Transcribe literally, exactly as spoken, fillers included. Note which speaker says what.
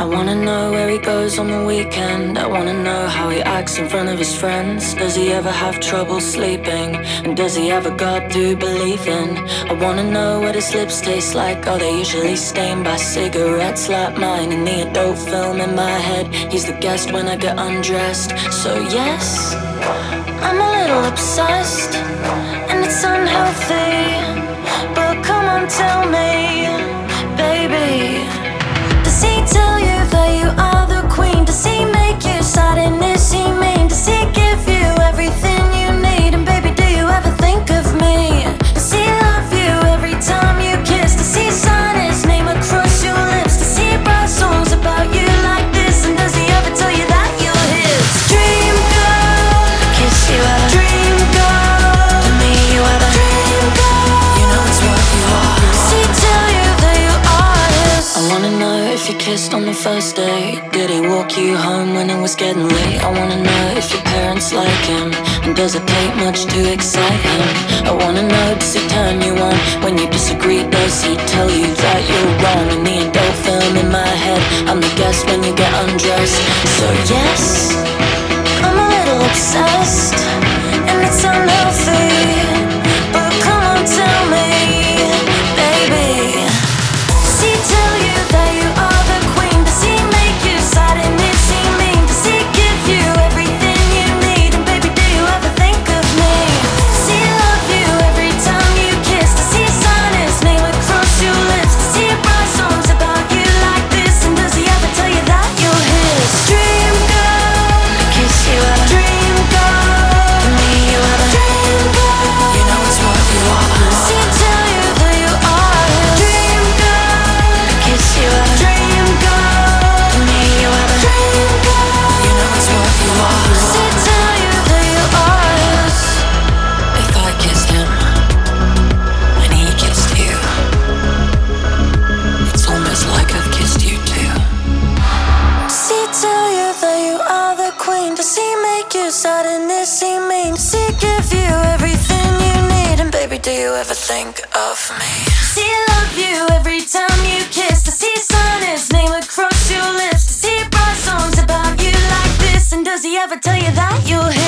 Speaker 1: wanna know where he goes on the weekend. I wanna know how he acts in front of his friends. Does he ever have trouble sleeping? And does he have a God to believe in? I wanna know what his lips taste like. Are they usually stained by cigarettes like mine? In the adult film in my head, he's the guest when I get undressed. So yes, I'm a little obsessed, and it's unhealthy. But come on, tell me, baby, does he tell you that you are the queen? Does he make you sad and is he mean? Does he give you everything you need? And baby, do you ever think of me? Does he love you every time you kiss? Does he sign his name across your lips? Does he write songs about you like this? And does he ever tell you that you're his dream girl? Kiss you at a dream girl. To me you are the dream girl. You know it's what you are. Does he tell you that you are his? I wanna know if you kissed on the first day. Did he walk you home when it was getting late? I wanna know if your parents like him, and does it take much to excite him? I wanna know, does he turn you on when you disagree? Does he tell you that you're wrong? In the adult film in my head, I'm the guest when you get undressed. So yes, I'm a little obsessed, and it's unhealthy. But come on, tell me, baby, does he tell you that you are the queen? Does he make you sad and is he mean? Does he give you everything you need? And baby, do you ever think of me? Does he love you every time you kiss? Does he sign his name across your lips? Does he write songs about you like this? And does he ever tell you that you're his dream girl? Kiss you at a dream girl. To me you are the dream girl. You know it's what you are. Does he tell you that you are his dream girl? Kiss you at a dream girl. To me you are the dream girl. You know it's what you are. Does he tell you that you are his? If I kissed him and he kissed you, it's almost like I've kissed you too. Does he tell you that you are the queen? Does he make you sad and is he mean? Does he give you everything you need? And baby, do you ever think of me? Does he love you every time you kiss? Does he sign his name across your lips? Does he write songs about you like this? And does he ever tell you that you're his?